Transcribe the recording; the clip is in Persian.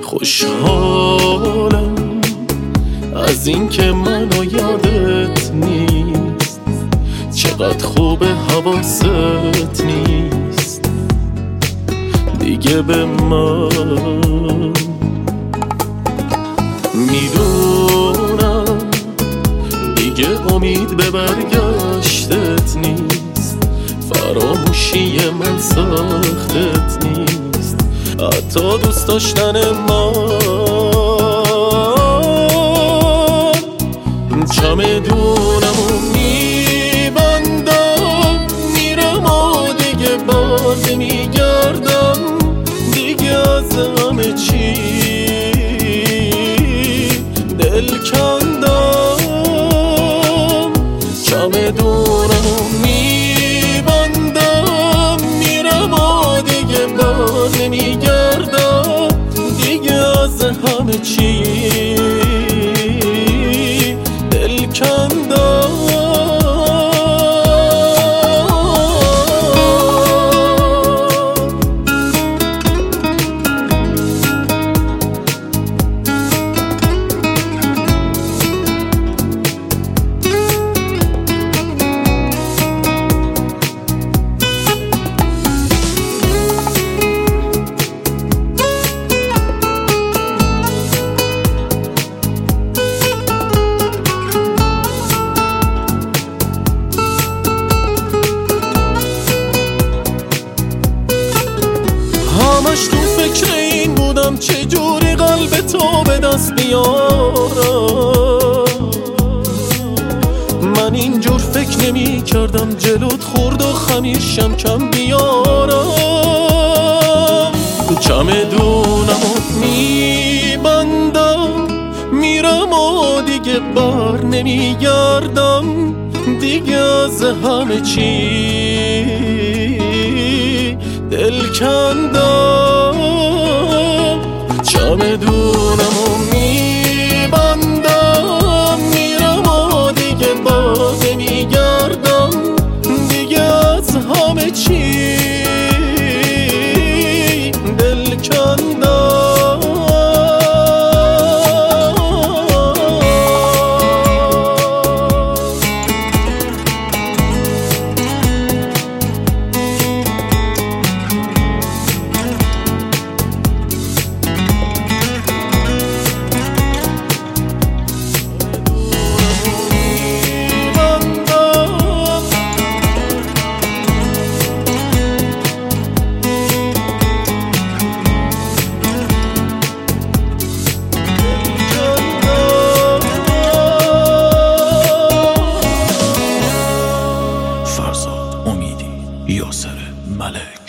خوشحالم از این که منو یادت نیست، چقدر خوبه حواست نیست دیگه به من. میدونم دیگه امید به برگشتت نیست، فراموشی من سختت نیست، حتی دوست داشتن من. چمدونمو میبندم میرم و دیگه بار نمیگردم، دیگه از همه چی دل کندم. چمدونمو میبندم میرم و دیگه بار نمیگردم، دیگه از همه چی دل کندم. همش تو فکر این بودم چجوری قلب تو به دست بیارم، من اینجور فکر نمی کردم جلوت خورد و خمیشم کم بیارم. چمدونمو میبندم میرم و دیگه بر نمیگردم، دیگه از همه چی دل کندم. چمدونمو میبندم میرم و دیگه باز نمیگردم، دیگه از همه چی دل کندم. فرزاد امیدی، یاسر ملک.